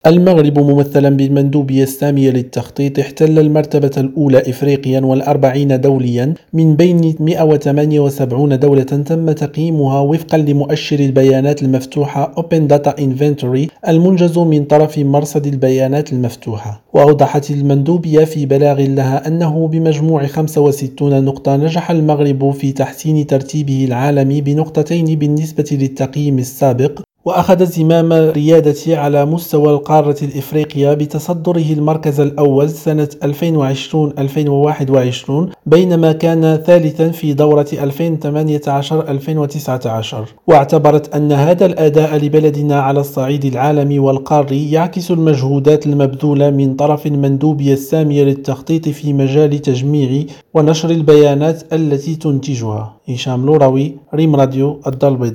المغرب ممثلا بالمندوبية السامية للتخطيط احتل المرتبة الأولى إفريقيا وال40 دوليا من بين 178 دولة تم تقييمها وفقا لمؤشر البيانات المفتوحة Open Data Inventory المنجز من طرف مرصد البيانات المفتوحة. وأوضحت المندوبية في بلاغ لها أنه بمجموع 65 نقطة نجح المغرب في تحسين ترتيبه العالمي بنقطتين بالنسبة للتقييم السابق، وأخذ زمام الريادة على مستوى القارة الإفريقية بتصدره المركز الأول سنة 2020-2021 بينما كان ثالثا في دورة 2018-2019. واعتبرت أن هذا الأداء لبلدنا على الصعيد العالمي والقاري يعكس المجهودات المبذولة من طرف المندوبية السامية للتخطيط في مجال تجميع ونشر البيانات التي تنتجها. هشام لوراوي، ريم راديو، الدار البيضاء.